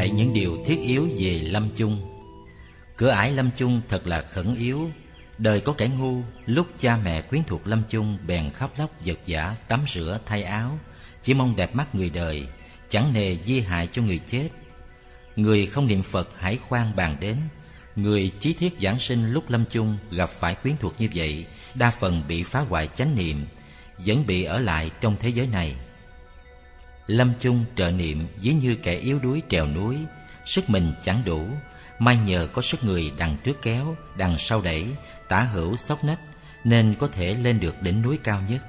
dạy những điều thiết yếu về lâm chung. Cửa ải lâm chung thật là khẩn yếu. Đời có kẻ ngu, lúc cha mẹ quyến thuộc lâm chung bèn khóc lóc vật vã tắm rửa thay áo, chỉ mong đẹp mắt người đời, chẳng nề di hại cho người chết. Người không niệm Phật hãy khoan bàn đến. Người chí thiết giảng sinh lúc lâm chung gặp phải quyến thuộc như vậy, đa phần bị phá hoại chánh niệm, vẫn bị ở lại trong thế giới này. Lâm chung trợ niệm ví như kẻ yếu đuối trèo núi, sức mình chẳng đủ, may nhờ có sức người đằng trước kéo, đằng sau đẩy, tả hữu xốc nách, nên có thể lên được đỉnh núi cao nhất.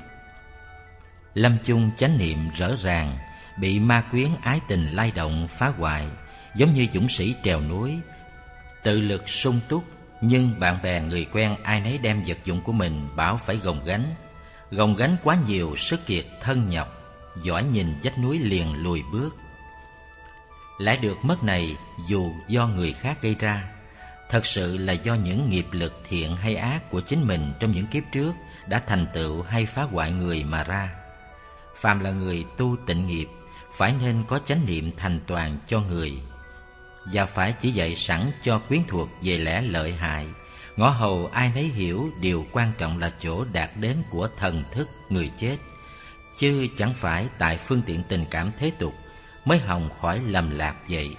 Lâm chung chánh niệm rõ ràng, bị ma quyến ái tình lay động phá hoại, giống như dũng sĩ trèo núi, tự lực sung túc, nhưng bạn bè người quen ai nấy đem vật dụng của mình bảo phải gồng gánh quá nhiều, sức kiệt thân nhọc, giỏi nhìn vách núi liền lùi bước. Lại được mất này dù do người khác gây ra, thật sự là do những nghiệp lực thiện hay ác của chính mình trong những kiếp trước đã thành tựu hay phá hoại người mà ra. Phàm là người tu tịnh nghiệp, phải nên có chánh niệm thành toàn cho người, và phải chỉ dạy sẵn cho quyến thuộc về lẽ lợi hại, ngõ hầu ai nấy hiểu điều quan trọng là chỗ đạt đến của thần thức người chết, chứ chẳng phải tại phương tiện tình cảm thế tục mới hòng khỏi lầm lạc vậy.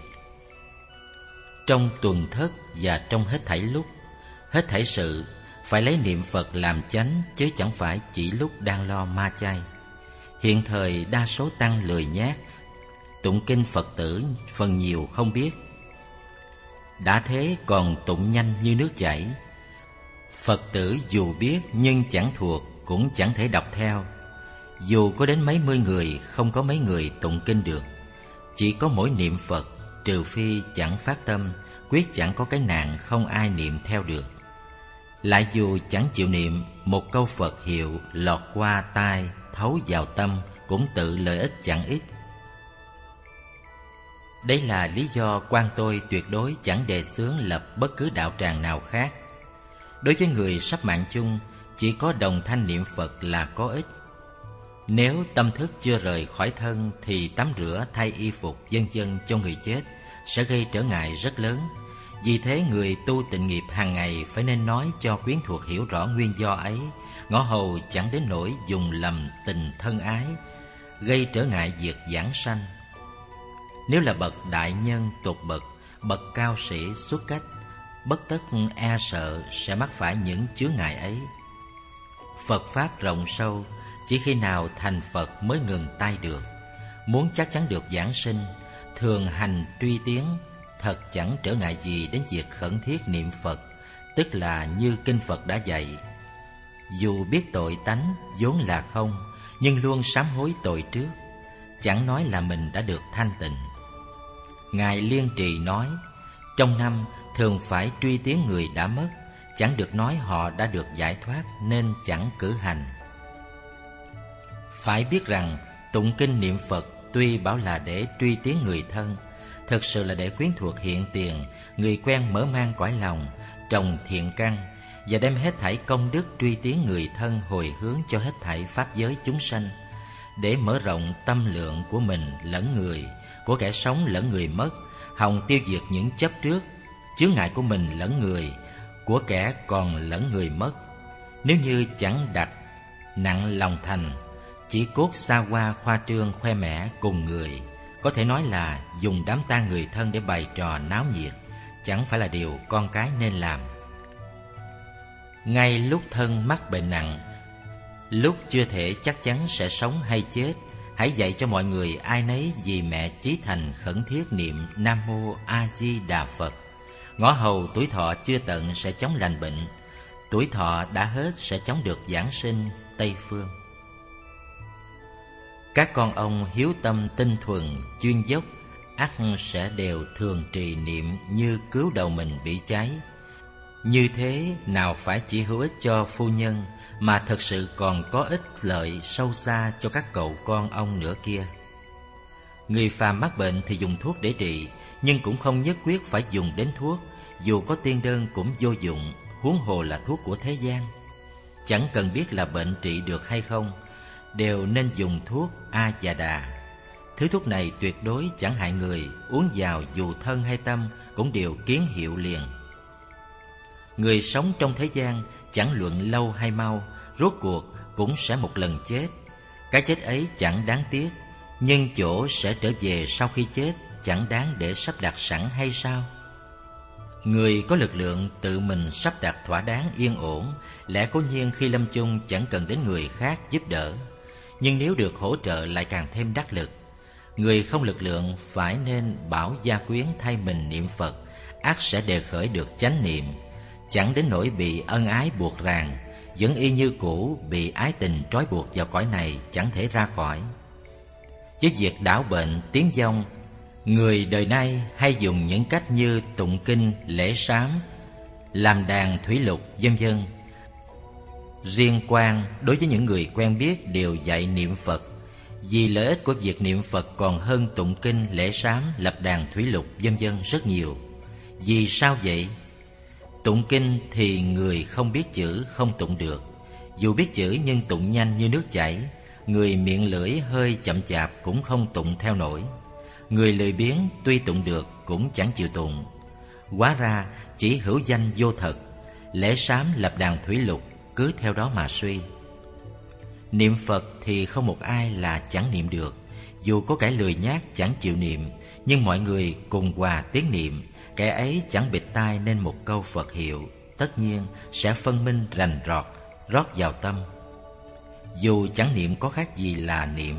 Trong tuần thất và trong hết thảy lúc, hết thảy sự, phải lấy niệm Phật làm chánh, chứ chẳng phải chỉ lúc đang lo ma chay. Hiện thời đa số tăng lười nhác, tụng kinh Phật tử phần nhiều không biết, đã thế còn tụng nhanh như nước chảy. Phật tử dù biết nhưng chẳng thuộc, cũng chẳng thể đọc theo. Dù có đến mấy mươi người, không có mấy người tụng kinh được. Chỉ có mỗi niệm Phật, trừ phi chẳng phát tâm, quyết chẳng có cái nạn không ai niệm theo được. Lại dù chẳng chịu niệm, một câu Phật hiệu lọt qua tai, thấu vào tâm, cũng tự lợi ích chẳng ít. Đây là lý do quan tôi tuyệt đối chẳng đề xướng lập bất cứ đạo tràng nào khác. Đối với người sắp mạng chung, chỉ có đồng thanh niệm Phật là có ích. Nếu tâm thức chưa rời khỏi thân thì tắm rửa thay y phục vân vân cho người chết sẽ gây trở ngại rất lớn. Vì thế người tu tịnh nghiệp hàng ngày phải nên nói cho quyến thuộc hiểu rõ nguyên do ấy, ngõ hầu chẳng đến nỗi dùng lầm tình thân ái, gây trở ngại việc giảng sanh. Nếu là bậc đại nhân tột bậc cao sĩ xuất cách, bất tất e sợ sẽ mắc phải những chướng ngại ấy. Phật pháp rộng sâu, chỉ khi nào thành Phật mới ngừng tay được. Muốn chắc chắn được giảng sinh, thường hành truy tiến, thật chẳng trở ngại gì đến việc khẩn thiết niệm Phật, tức là như kinh Phật đã dạy. Dù biết tội tánh vốn là không, nhưng luôn sám hối tội trước, chẳng nói là mình đã được thanh tịnh. Ngài Liên Trì nói, trong năm thường phải truy tiến người đã mất, chẳng được nói họ đã được giải thoát nên chẳng cử hành. Phải biết rằng tụng kinh niệm Phật tuy bảo là để truy tiến người thân, thực sự là để quyến thuộc hiện tiền, người quen mở mang cõi lòng, trồng thiện căn và đem hết thảy công đức truy tiến người thân hồi hướng cho hết thảy pháp giới chúng sanh, để mở rộng tâm lượng của mình lẫn người, của kẻ sống lẫn người mất, hòng tiêu diệt những chấp trước, chướng ngại của mình lẫn người, của kẻ còn lẫn người mất. Nếu như chẳng đặt nặng lòng thành, chỉ cốt xa hoa khoa trương khoe mẽ cùng người, có thể nói là dùng đám tang người thân để bày trò náo nhiệt, chẳng phải là điều con cái nên làm. Ngay lúc thân mắc bệnh nặng, lúc chưa thể chắc chắn sẽ sống hay chết, hãy dạy cho mọi người ai nấy vì mẹ chí thành khẩn thiết niệm Nam Mô A Di Đà Phật. Ngõ hầu tuổi thọ chưa tận sẽ chóng lành bệnh, tuổi thọ đã hết sẽ chóng được giảng sinh Tây Phương. Các con ông hiếu tâm tinh thuần, chuyên dốc, ắt sẽ đều thường trì niệm như cứu đầu mình bị cháy. Như thế nào phải chỉ hữu ích cho phu nhân, mà thật sự còn có ích lợi sâu xa cho các cậu con ông nữa kia. Người phàm mắc bệnh thì dùng thuốc để trị, nhưng cũng không nhất quyết phải dùng đến thuốc, dù có tiên đơn cũng vô dụng, huống hồ là thuốc của thế gian. Chẳng cần biết là bệnh trị được hay không, đều nên dùng thuốc A và Đà. Thứ thuốc này tuyệt đối chẳng hại người, uống vào dù thân hay tâm cũng đều kiến hiệu liền. Người sống trong thế gian chẳng luận lâu hay mau, rốt cuộc cũng sẽ một lần chết. Cái chết ấy chẳng đáng tiếc, nhưng chỗ sẽ trở về sau khi chết chẳng đáng để sắp đặt sẵn hay sao? Người có lực lượng tự mình sắp đặt thỏa đáng yên ổn, lẽ cố nhiên khi lâm chung chẳng cần đến người khác giúp đỡ. Nhưng nếu được hỗ trợ lại càng thêm đắc lực. Người không lực lượng phải nên bảo gia quyến thay mình niệm Phật, ắt sẽ đề khởi được chánh niệm, chẳng đến nỗi bị ân ái buộc ràng, vẫn y như cũ bị ái tình trói buộc vào cõi này chẳng thể ra khỏi. Với việc đảo bệnh, tiếng vong, người đời nay hay dùng những cách như tụng kinh, lễ sám, làm đàn thủy lục, vân vân. Riêng quan đối với những người quen biết đều dạy niệm Phật, vì lợi ích của việc niệm Phật còn hơn tụng kinh, lễ sám, lập đàn thủy lục, vân vân rất nhiều. Vì sao vậy? Tụng kinh thì người không biết chữ không tụng được, dù biết chữ nhưng tụng nhanh như nước chảy. Người miệng lưỡi hơi chậm chạp cũng không tụng theo nổi. Người lười biếng tuy tụng được cũng chẳng chịu tụng. Hóa ra chỉ hữu danh vô thật, lễ sám lập đàn thủy lục cứ theo đó mà suy. Niệm Phật thì không một ai là chẳng niệm được, dù có kẻ lười nhác chẳng chịu niệm, nhưng mọi người cùng hòa tiếng niệm, kẻ ấy chẳng bịt tai nên một câu Phật hiệu, tất nhiên sẽ phân minh rành rọt, rót vào tâm. Dù chẳng niệm có khác gì là niệm.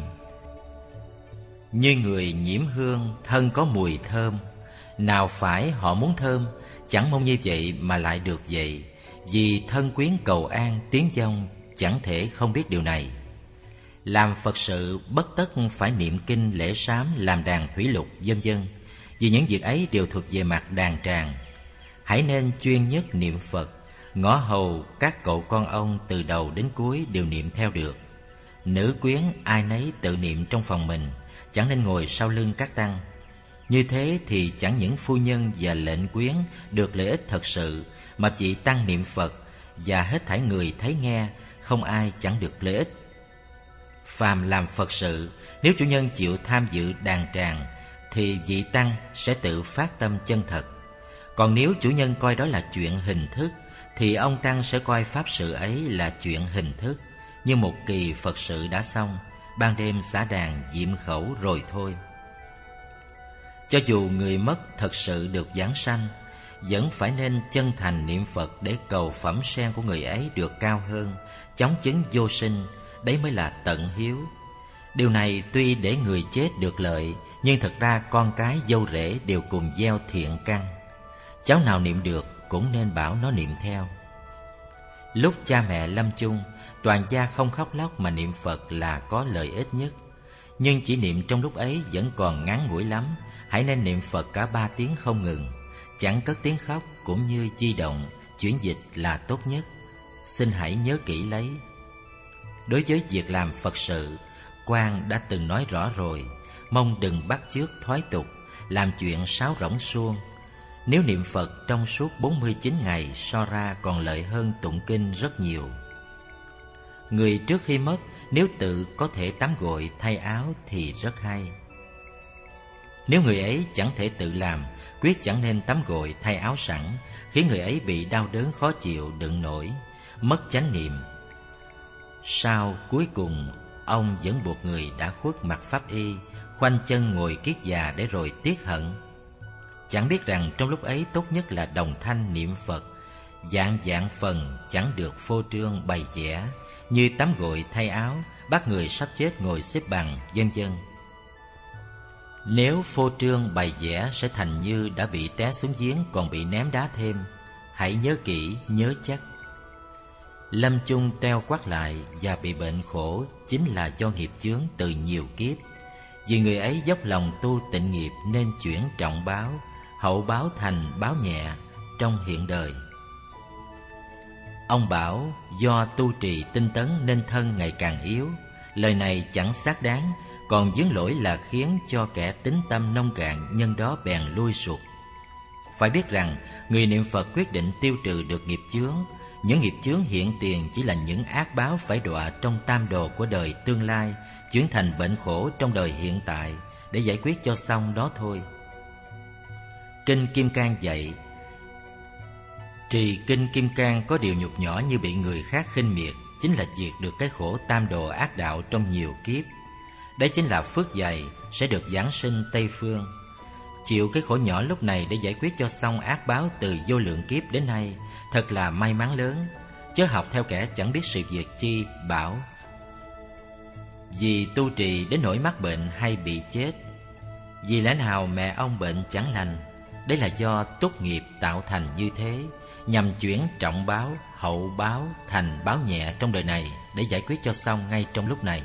Như người nhiễm hương, thân có mùi thơm, nào phải họ muốn thơm, chẳng mong như vậy mà lại được vậy. Vì thân quyến cầu an, tiếng vong, chẳng thể không biết điều này. Làm Phật sự bất tất phải niệm kinh, lễ sám, làm đàn thủy lục, vân vân, vì những việc ấy đều thuộc về mặt đàn tràng. Hãy nên chuyên nhất niệm Phật, ngõ hầu các cậu con ông từ đầu đến cuối đều niệm theo được. Nữ quyến ai nấy tự niệm trong phòng mình, chẳng nên ngồi sau lưng các tăng. Như thế thì chẳng những phu nhân và lệnh quyến được lợi ích thật sự, mà chỉ tăng niệm Phật và hết thảy người thấy nghe, không ai chẳng được lợi ích. Phàm làm Phật sự, nếu chủ nhân chịu tham dự đàn tràng thì vị tăng sẽ tự phát tâm chân thật. Còn nếu chủ nhân coi đó là chuyện hình thức thì ông tăng sẽ coi pháp sự ấy là chuyện hình thức. Như một kỳ Phật sự đã xong, ban đêm xả đàn diệm khẩu rồi thôi. Cho dù người mất thật sự được vãng sanh, vẫn phải nên chân thành niệm Phật để cầu phẩm sen của người ấy được cao hơn, chóng chứng vô sinh. Đấy mới là tận hiếu. Điều này tuy để người chết được lợi, nhưng thật ra con cái dâu rể đều cùng gieo thiện căn. Cháu nào niệm được cũng nên bảo nó niệm theo. Lúc cha mẹ lâm chung, toàn gia không khóc lóc mà niệm Phật là có lợi ích nhất. Nhưng chỉ niệm trong lúc ấy vẫn còn ngắn ngủi lắm. Hãy nên niệm Phật cả 3 tiếng không ngừng, chẳng cất tiếng khóc cũng như chi động, chuyển dịch là tốt nhất. Xin hãy nhớ kỹ lấy. Đối với việc làm Phật sự, Quan đã từng nói rõ rồi, mong đừng bắt chước thoái tục, làm chuyện sáo rỗng suông. Nếu niệm Phật trong suốt 49 ngày so ra còn lợi hơn tụng kinh rất nhiều. Người trước khi mất nếu tự có thể tắm gội thay áo thì rất hay. Nếu người ấy chẳng thể tự làm, quyết chẳng nên tắm gội thay áo sẵn, khiến người ấy bị đau đớn khó chịu đựng nổi, mất chánh niệm. Sau cuối cùng ông vẫn buộc người đã khuất mặc pháp y, khoanh chân ngồi kiết già để rồi tiếc hận. Chẳng biết rằng trong lúc ấy tốt nhất là đồng thanh niệm Phật, dạng dạng phần chẳng được phô trương bày vẽ, như tắm gội thay áo, bắt người sắp chết ngồi xếp bằng, vân vân. Nếu phô trương bày vẽ sẽ thành như đã bị té xuống giếng còn bị ném đá thêm. Hãy nhớ kỹ, nhớ chắc. Lâm chung teo quắt lại và bị bệnh khổ chính là do nghiệp chướng từ nhiều kiếp. Vì người ấy dốc lòng tu tịnh nghiệp nên chuyển trọng báo, hậu báo thành báo nhẹ trong hiện đời. Ông bảo do tu trì tinh tấn nên thân ngày càng yếu. Lời này chẳng xác đáng, còn vướng lỗi là khiến cho kẻ tín tâm nông cạn nhân đó bèn lui sụt. Phải biết rằng người niệm Phật quyết định tiêu trừ được nghiệp chướng, Những nghiệp chướng hiện tiền chỉ là những ác báo phải đọa trong tam đồ của đời tương lai, chuyển thành bệnh khổ trong đời hiện tại để giải quyết cho xong đó thôi. Kinh Kim Cang dạy, trì kinh Kim Cang có điều nhục nhỏ như bị người khác khinh miệt, chính là diệt được cái khổ tam đồ ác đạo trong nhiều kiếp. Đấy chính là phước dày sẽ được giáng sinh Tây Phương. Chịu cái khổ nhỏ lúc này để giải quyết cho xong ác báo từ vô lượng kiếp đến nay, thật là may mắn lớn. Chớ học theo kẻ chẳng biết sự việc chi, bảo vì tu trì đến nỗi mắc bệnh hay bị chết. Vì lẽ nào mẹ ông bệnh chẳng lành? Đấy là do túc nghiệp tạo thành như thế, nhằm chuyển trọng báo, hậu báo thành báo nhẹ trong đời này để giải quyết cho xong ngay trong lúc này.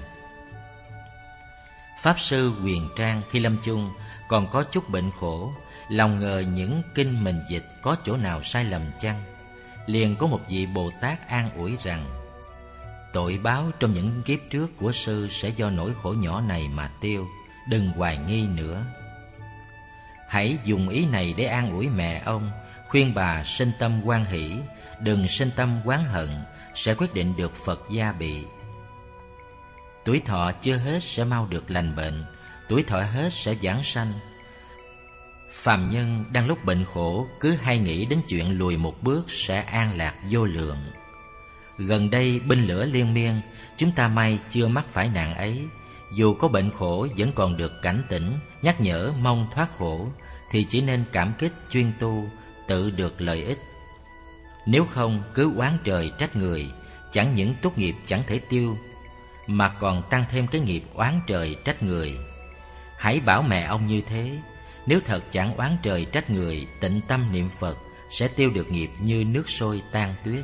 Pháp sư Huyền Trang khi lâm chung còn có chút bệnh khổ, lòng ngờ những kinh mình dịch có chỗ nào sai lầm chăng? Liền có một vị Bồ Tát an ủi rằng, tội báo trong những kiếp trước của sư sẽ do nỗi khổ nhỏ này mà tiêu, đừng hoài nghi nữa. Hãy dùng ý này để an ủi mẹ ông, khuyên bà sinh tâm hoan hỷ, đừng sinh tâm oán hận, sẽ quyết định được Phật gia bị. Tuổi thọ chưa hết sẽ mau được lành bệnh, tuổi thọ hết sẽ vãng sanh. Phàm nhân đang lúc bệnh khổ cứ hay nghĩ đến chuyện lùi một bước sẽ an lạc vô lượng. Gần đây binh lửa liên miên, chúng ta may chưa mắc phải nạn ấy. Dù có bệnh khổ vẫn còn được cảnh tỉnh, nhắc nhở mong thoát khổ, thì chỉ nên cảm kích chuyên tu, tự được lợi ích. Nếu không cứ oán trời trách người, chẳng những túc nghiệp chẳng thể tiêu, mà còn tăng thêm cái nghiệp oán trời trách người. Hãy bảo mẹ ông như thế, nếu thật chẳng oán trời trách người, tịnh tâm niệm Phật sẽ tiêu được nghiệp như nước sôi tan tuyết.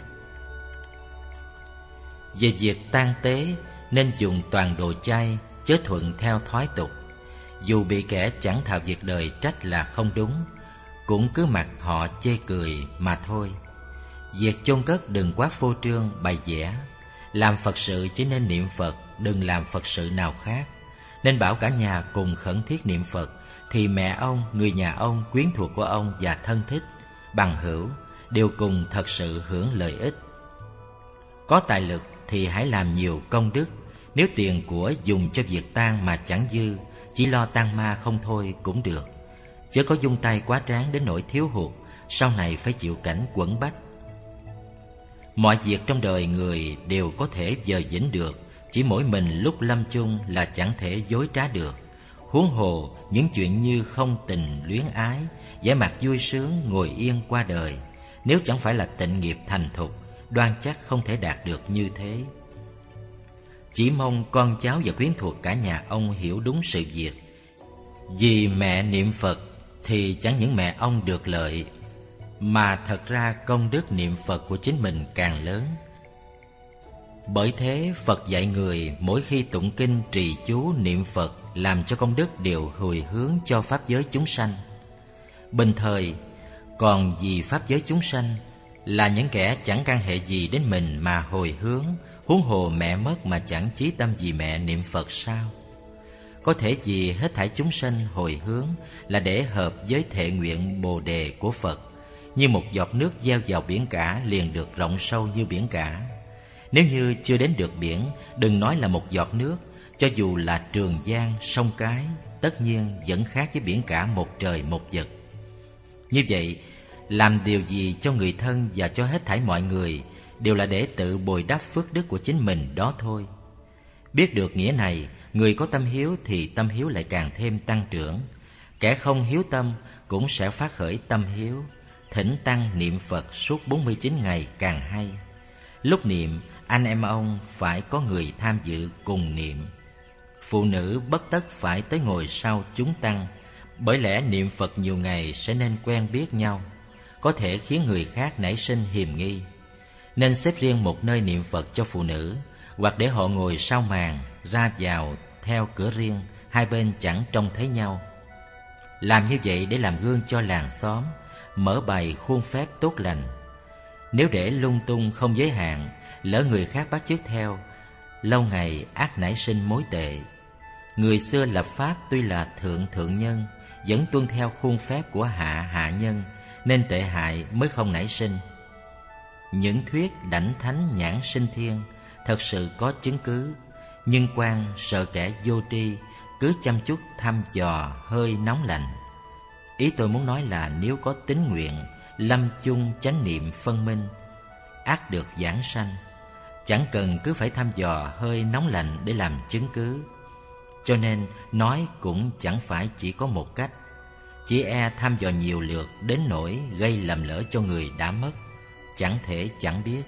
Về việc tang tế nên dùng toàn đồ chay, chớ thuận theo thói tục. Dù bị kẻ chẳng thạo việc đời trách là không đúng, cũng cứ mặc họ chê cười mà thôi. Việc chôn cất đừng quá phô trương bày vẽ. Làm Phật sự chỉ nên niệm Phật, đừng làm Phật sự nào khác. Nên bảo cả nhà cùng khẩn thiết niệm Phật, thì mẹ ông, người nhà ông, quyến thuộc của ông và thân thích, bằng hữu đều cùng thật sự hưởng lợi ích. Có tài lực thì hãy làm nhiều công đức. Nếu tiền của dùng cho việc tang mà chẳng dư, chỉ lo tang ma không thôi cũng được. Chớ có dung tay quá tráng đến nỗi thiếu hụt, sau này phải chịu cảnh quẫn bách. Mọi việc trong đời người đều có thể dời dĩnh được, chỉ mỗi mình lúc lâm chung là chẳng thể dối trá được. Huống hồ những chuyện như không tình luyến ái, vẻ mặt vui sướng ngồi yên qua đời, nếu chẳng phải là tịnh nghiệp thành thục, đoan chắc không thể đạt được như thế. Chỉ mong con cháu và quyến thuộc cả nhà ông hiểu đúng sự việc. Vì mẹ niệm Phật thì chẳng những mẹ ông được lợi, mà thật ra công đức niệm Phật của chính mình càng lớn. Bởi thế Phật dạy người mỗi khi tụng kinh trì chú niệm Phật làm cho công đức đều hồi hướng cho pháp giới chúng sanh. Bình thời còn vì pháp giới chúng sanh là những kẻ chẳng can hệ gì đến mình mà hồi hướng, huống hồ mẹ mất mà chẳng chí tâm vì mẹ niệm Phật sao? Có thể vì hết thảy chúng sanh hồi hướng là để hợp với thệ nguyện Bồ đề của Phật, như một giọt nước gieo vào biển cả liền được rộng sâu như biển cả. Nếu như chưa đến được biển, đừng nói là một giọt nước, cho dù là Trường Giang, sông Cái, tất nhiên vẫn khác với biển cả một trời một vực. Như vậy, làm điều gì cho người thân và cho hết thảy mọi người đều là để tự bồi đắp phước đức của chính mình đó thôi. Biết được nghĩa này, người có tâm hiếu thì tâm hiếu lại càng thêm tăng trưởng. Kẻ không hiếu tâm cũng sẽ phát khởi tâm hiếu. Thỉnh tăng niệm Phật suốt 49 ngày càng hay. Lúc niệm, anh em ông phải có người tham dự cùng niệm. Phụ nữ bất tất phải tới ngồi sau chúng tăng, bởi lẽ niệm Phật nhiều ngày sẽ nên quen biết nhau, có thể khiến người khác nảy sinh hiềm nghi. Nên xếp riêng một nơi niệm Phật cho phụ nữ, hoặc để họ ngồi sau màn, ra vào theo cửa riêng, hai bên chẳng trông thấy nhau. Làm như vậy để làm gương cho làng xóm, mở bày khuôn phép tốt lành. Nếu để lung tung không giới hạn, lỡ người khác bắt chước theo, lâu ngày ác nảy sinh mối tệ. Người xưa lập pháp tuy là thượng nhân, vẫn tuân theo khuôn phép của hạ nhân, nên tệ hại mới không nảy sinh. những thuyết đảnh thánh nhãn sinh thiên thật sự có chứng cứ, nhưng quan sợ kẻ vô tri cứ chăm chút thăm dò hơi nóng lạnh. Ý tôi muốn nói là nếu có tín nguyện lâm chung chánh niệm phân minh, ắt được giảng sanh, chẳng cần cứ phải thăm dò hơi nóng lạnh để làm chứng cứ. Cho nên nói cũng chẳng phải chỉ có một cách, chỉ e thăm dò nhiều lượt đến nỗi gây lầm lỡ cho người đã mất, chẳng thể chẳng biết.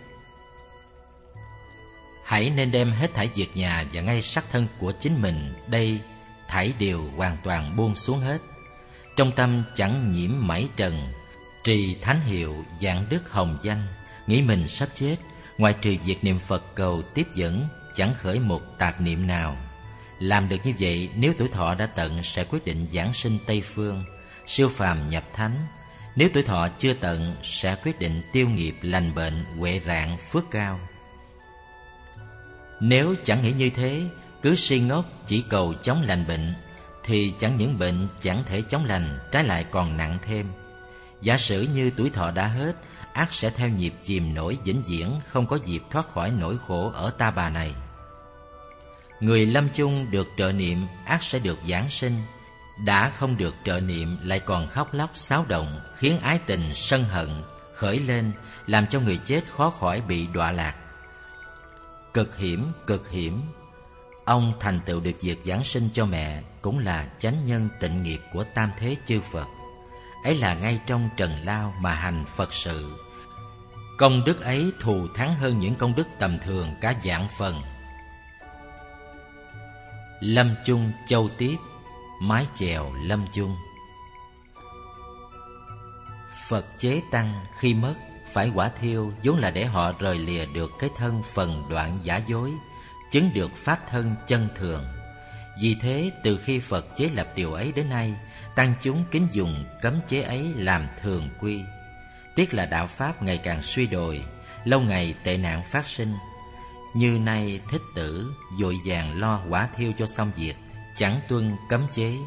Hãy nên đem hết thảy việc nhà và ngay sắc thân của chính mình đây thảy đều hoàn toàn buông xuống hết. Trong tâm chẳng nhiễm mảy trần, trì thánh hiệu dạng đức hồng danh, nghĩ mình sắp chết, ngoài trừ việc niệm Phật cầu tiếp dẫn, chẳng khởi một tạp niệm nào. Làm được như vậy, nếu tuổi thọ đã tận sẽ quyết định giảng sinh Tây Phương, siêu phàm nhập thánh. Nếu tuổi thọ chưa tận sẽ quyết định tiêu nghiệp lành bệnh, huệ rạng, phước cao. Nếu chẳng nghĩ như thế, cứ si ngốc chỉ cầu chống lành bệnh, thì chẳng những bệnh chẳng thể chống lành, trái lại còn nặng thêm. Giả sử như tuổi thọ đã hết, ắt sẽ theo nhịp chìm nổi vĩnh viễn, không có dịp thoát khỏi nỗi khổ ở ta bà này. Người lâm chung được trợ niệm ắt sẽ được giảng sinh, đã không được trợ niệm lại còn khóc lóc xáo động, khiến ái tình sân hận khởi lên, làm cho người chết khó khỏi bị đọa lạc. Cực hiểm, cực hiểm. Ông thành tựu được việc giảng sinh cho mẹ cũng là chánh nhân tịnh nghiệp của tam thế chư Phật. Ấy là ngay trong trần lao mà hành Phật sự. Công đức ấy thù thắng hơn những công đức tầm thường cả vạn phần. Lâm chung châu tiếp, mái chèo lâm chung. Phật chế tăng khi mất phải quả thiêu, vốn là để họ rời lìa được cái thân phần đoạn giả dối, chứng được pháp thân chân thường. Vì thế từ khi Phật chế lập điều ấy đến nay, tăng chúng kính dùng cấm chế ấy làm thường quy. Tiếc là đạo pháp ngày càng suy đồi, lâu ngày tệ nạn phát sinh. Như nay Thích Tử vội vàng lo quả thiêu cho xong việc, chẳng tuân cấm chế.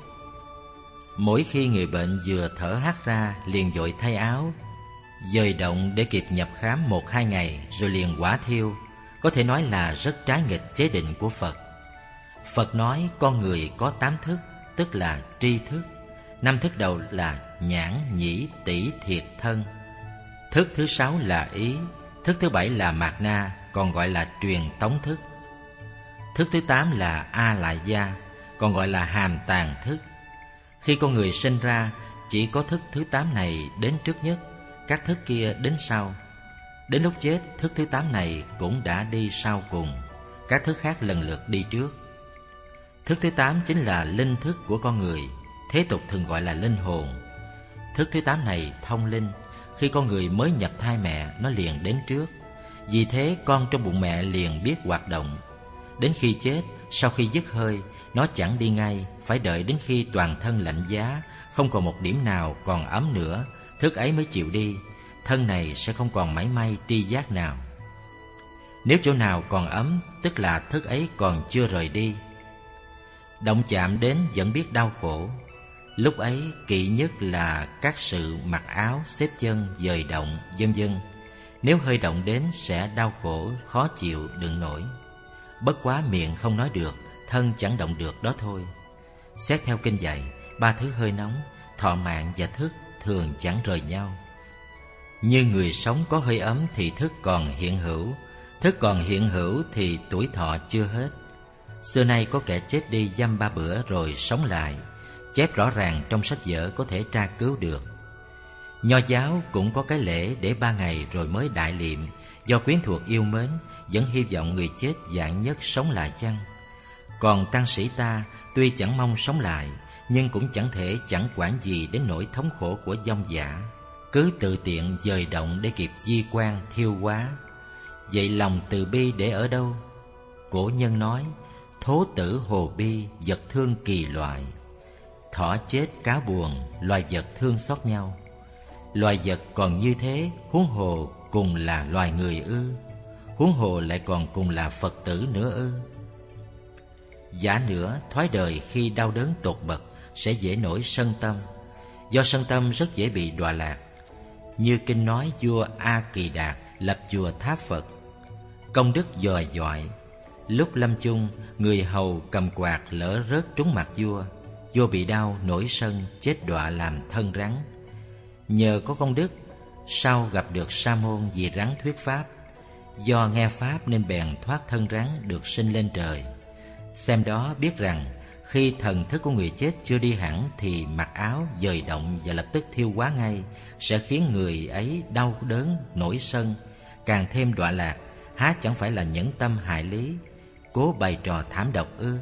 Mỗi khi người bệnh vừa thở hắt ra, liền vội thay áo, dời động để kịp nhập khám 1-2 ngày, rồi liền quả thiêu. Có thể nói là rất trái nghịch chế định của Phật. Phật nói con người có 8 thức, tức là tri thức. 5 thức đầu là nhãn, nhĩ, tỷ, thiệt, thân. Thức thứ 6 là ý. Thức thứ 7 là mạt na, còn gọi là truyền tống thức. Thức thứ 8 là a lại gia, còn gọi là hàm tàng thức. Khi con người sinh ra, chỉ có thức thứ 8 này đến trước nhất, các thức kia đến sau. Đến lúc chết, thức thứ 8 này cũng đã đi sau cùng, các thức khác lần lượt đi trước. Thức thứ 8 chính là linh thức của con người, thế tục thường gọi là linh hồn. Thức thứ 8 này thông linh, khi con người mới nhập thai mẹ, nó liền đến trước. Vì thế con trong bụng mẹ liền biết hoạt động. Đến khi chết, sau khi dứt hơi, nó chẳng đi ngay, phải đợi đến khi toàn thân lạnh giá, không còn một điểm nào còn ấm nữa, thức ấy mới chịu đi. Thân này sẽ không còn mảy may tri giác nào. Nếu chỗ nào còn ấm, tức là thức ấy còn chưa rời đi. Động chạm đến vẫn biết đau khổ. Lúc ấy kỵ nhất là các sự mặc áo, xếp chân, dời động, vân vân. Nếu hơi động đến sẽ đau khổ, khó chịu, đựng nổi. Bất quá miệng không nói được, thân chẳng động được đó thôi. Xét theo kinh dạy, 3 thứ hơi nóng, thọ mạng và thức thường chẳng rời nhau. Như người sống có hơi ấm thì thức còn hiện hữu, thức còn hiện hữu thì tuổi thọ chưa hết. Xưa nay có kẻ chết đi dăm 3 bữa rồi sống lại, chép rõ ràng trong sách vở có thể tra cứu được. Nho giáo cũng có cái lễ để 3 ngày rồi mới đại liệm, do quyến thuộc yêu mến, vẫn hy vọng người chết vạn nhất sống lại chăng. Còn tăng sĩ ta tuy chẳng mong sống lại, nhưng cũng chẳng thể chẳng quản gì đến nỗi thống khổ của vong giả, cứ tự tiện dời động để kịp di quan thiêu hóa. Vậy lòng từ bi để ở đâu? Cổ nhân nói, thố tử hồ bi, vật thương kỳ loại. Thỏ chết cá buồn, loài vật thương xót nhau. Loài vật còn như thế, huống hồ cùng là loài người ư? Huống hồ lại còn cùng là Phật tử nữa ư? Giả nữa, thoái đời khi đau đớn tột bậc sẽ dễ nổi sân tâm. Do sân tâm rất dễ bị đọa lạc. Như kinh nói vua A Kỳ Đạt lập chùa tháp Phật. Công đức dò dọi. Lúc lâm chung, người hầu cầm quạt lỡ rớt trúng mặt vua. Vua bị đau, nổi sân, chết đọa làm thân rắn. Nhờ có công đức, sau gặp được Sa môn vì rắn thuyết pháp. Do nghe pháp nên bèn thoát thân rắn, được sinh lên trời. Xem đó biết rằng khi thần thức của người chết chưa đi hẳn thì mặc áo dời động và lập tức thiêu hóa ngay, sẽ khiến người ấy đau đớn, nổi sân, càng thêm đọa lạc. Há chẳng phải là nhẫn tâm hại lý, cố bày trò thảm độc ư?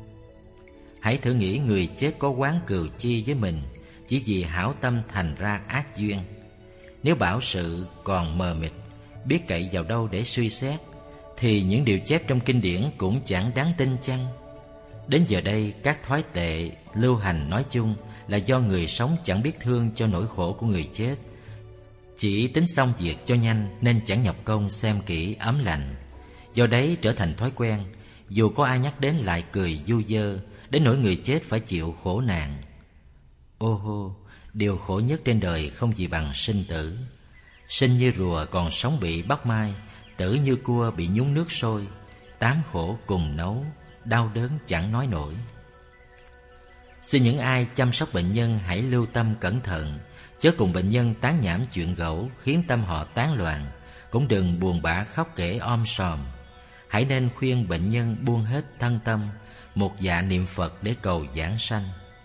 Hãy thử nghĩ người chết có oán cừu chi với mình, chỉ vì hảo tâm thành ra ác duyên. Nếu bảo sự còn mờ mịt, biết cậy vào đâu để suy xét, thì những điều chép trong kinh điển cũng chẳng đáng tin chăng? Đến giờ đây, các thói tệ lưu hành nói chung là do người sống chẳng biết thương cho nỗi khổ của người chết, chỉ tính xong việc cho nhanh nên chẳng nhập công xem kỹ ấm lạnh. Do đấy trở thành thói quen, dù có ai nhắc đến lại cười du dơ, đến nỗi người chết phải chịu khổ nạn. Ô hô, điều khổ nhất trên đời không gì bằng sinh tử. Sinh như rùa còn sống bị bắt mai, tử như cua bị nhúng nước sôi. Tám khổ cùng nấu, đau đớn chẳng nói nổi. Xin những ai chăm sóc bệnh nhân hãy lưu tâm cẩn thận, chớ cùng bệnh nhân tán nhảm chuyện gẫu khiến tâm họ tán loạn, cũng đừng buồn bã khóc kể om sòm. Hãy nên khuyên bệnh nhân buông hết thân tâm, một dạ niệm Phật để cầu giảng sanh.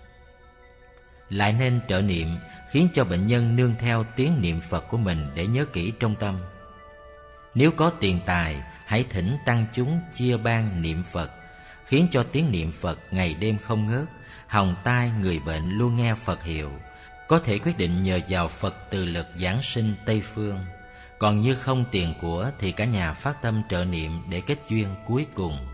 Lại nên trợ niệm, khiến cho bệnh nhân nương theo tiếng niệm Phật của mình để nhớ kỹ trong tâm. Nếu có tiền tài, hãy thỉnh tăng chúng chia ban niệm Phật, khiến cho tiếng niệm Phật ngày đêm không ngớt, hồng tai người bệnh luôn nghe Phật hiệu, có thể quyết định nhờ vào Phật từ lực giảng sinh Tây Phương. Còn như không tiền của thì cả nhà phát tâm trợ niệm để kết duyên cuối cùng.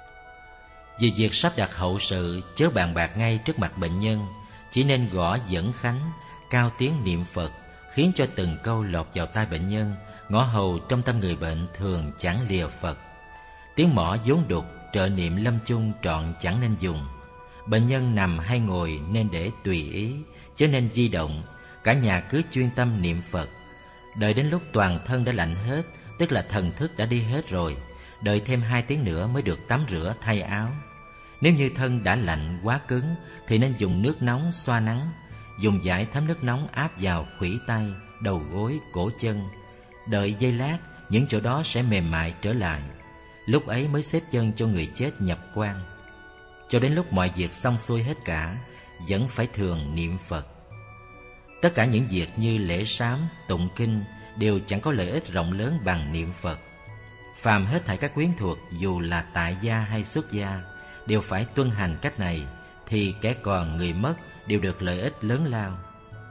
Vì việc sắp đặt hậu sự, chớ bàn bạc ngay trước mặt bệnh nhân, chỉ nên gõ dẫn khánh, cao tiếng niệm Phật, khiến cho từng câu lọt vào tai bệnh nhân, ngõ hầu trong tâm người bệnh thường chẳng lìa Phật. Tiếng mõ vốn đục, trợ niệm lâm chung trọn chẳng nên dùng. Bệnh nhân nằm hay ngồi nên để tùy ý, chớ nên di động. Cả nhà cứ chuyên tâm niệm Phật. Đợi đến lúc toàn thân đã lạnh hết, tức là thần thức đã đi hết rồi, đợi thêm 2 tiếng nữa mới được tắm rửa thay áo. Nếu như thân đã lạnh quá cứng thì nên dùng nước nóng xoa nắng, dùng vải thấm nước nóng áp vào khuỷu tay, đầu gối, cổ chân. Đợi giây lát, những chỗ đó sẽ mềm mại trở lại. Lúc ấy mới xếp chân cho người chết nhập quan. Cho đến lúc mọi việc xong xuôi hết cả, vẫn phải thường niệm Phật. Tất cả những việc như lễ sám, tụng kinh đều chẳng có lợi ích rộng lớn bằng niệm Phật. Phàm hết thảy các quyến thuộc, dù là tại gia hay xuất gia, đều phải tuân hành cách này, thì kẻ còn người mất đều được lợi ích lớn lao.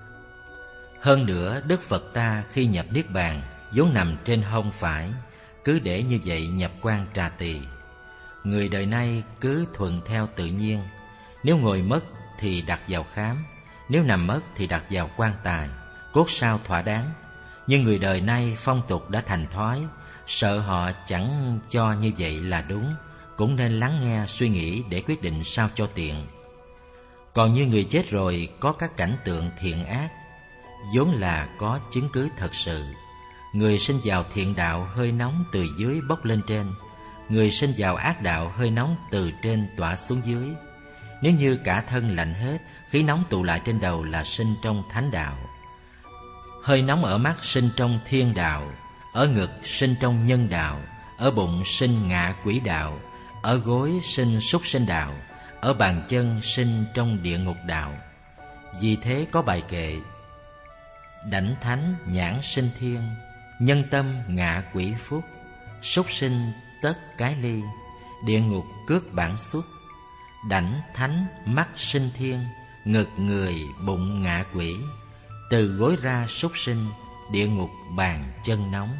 Hơn nữa, Đức Phật ta khi nhập Niết Bàn vốn nằm trên hông phải, cứ để như vậy nhập quan trà tỳ. Người đời nay cứ thuận theo tự nhiên, nếu ngồi mất thì đặt vào khám, nếu nằm mất thì đặt vào quan tài, cốt sao thỏa đáng. Nhưng người đời nay phong tục đã thành thói, sợ họ chẳng cho như vậy là đúng, cũng nên lắng nghe suy nghĩ để quyết định sao cho tiện. Còn như người chết rồi có các cảnh tượng thiện ác, vốn là có chứng cứ thật sự. Người sinh vào thiện đạo hơi nóng từ dưới bốc lên trên, người sinh vào ác đạo hơi nóng từ trên tỏa xuống dưới. Nếu như cả thân lạnh hết, khí nóng tụ lại trên đầu là sinh trong thánh đạo. Hơi nóng ở mắt sinh trong thiên đạo, ở ngực sinh trong nhân đạo, ở bụng sinh ngạ quỷ đạo, ở gối sinh súc sinh đạo, ở bàn chân sinh trong địa ngục đạo. Vì thế có bài kệ: đảnh thánh nhãn sinh thiên, nhân tâm ngạ quỷ phúc, súc sinh tất cái ly, địa ngục cước bản xuất. Đảnh thánh mắt sinh thiên, ngực người bụng ngạ quỷ, từ gối ra súc sinh, địa ngục bàn chân nóng.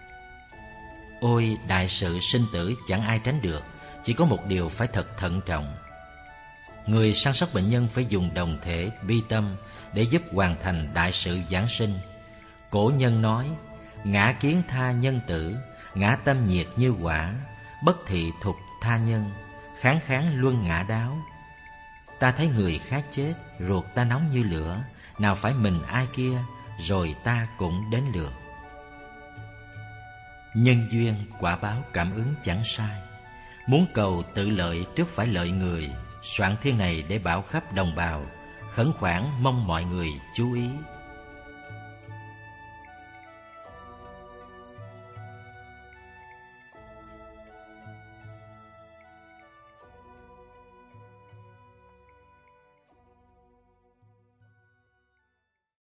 Ôi, đại sự sinh tử chẳng ai tránh được, chỉ có một điều phải thật thận trọng. Người săn sóc bệnh nhân phải dùng đồng thể bi tâm để giúp hoàn thành đại sự giảng sinh. Cổ nhân nói: ngã kiến tha nhân tử, ngã tâm nhiệt như hỏa, bất thị thục tha nhân, kháng kháng luân ngã đáo. Ta thấy người khác chết, ruột ta nóng như lửa, nào phải mình ai kia, rồi ta cũng đến lượt. Nhân duyên quả báo cảm ứng chẳng sai. Muốn cầu tự lợi trước phải lợi người. Soạn thiên này để bảo khắp đồng bào, khẩn khoản mong mọi người chú ý.